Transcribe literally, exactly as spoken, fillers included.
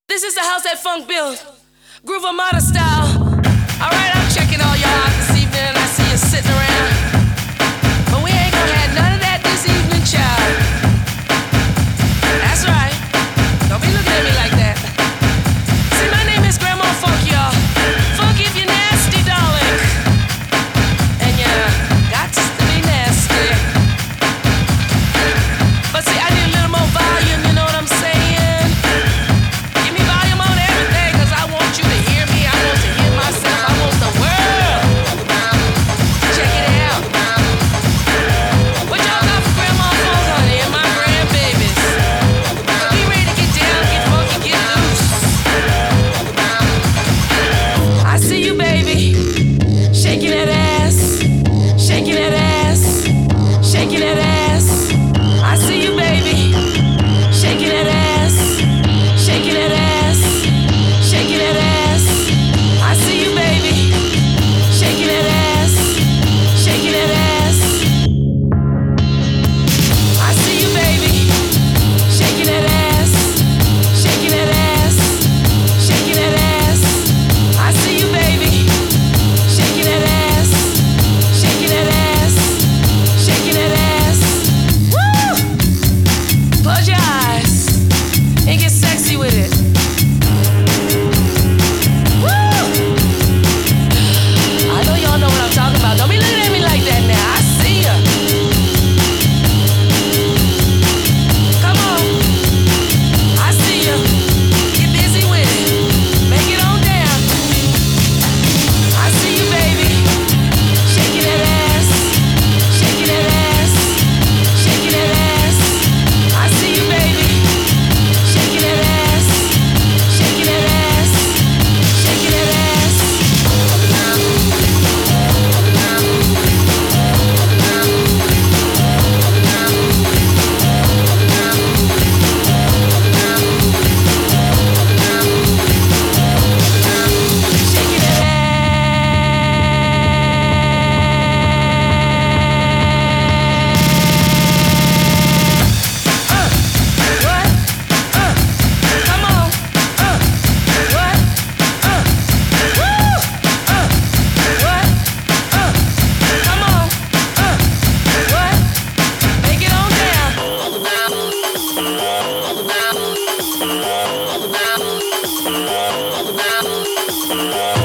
This is the house that funk built, Groove Armada style. Alright, I'm checking all y'all out this evening and I see you sitting around. But we ain't gonna have none of that this evening, child. That's right. Don't be looking at me like that. See, my name is Grandma Funk, y'all. Funk if you're nasty, darling. And you got to be nasty. But see, I need a little more volume, you know what I'm saying? All the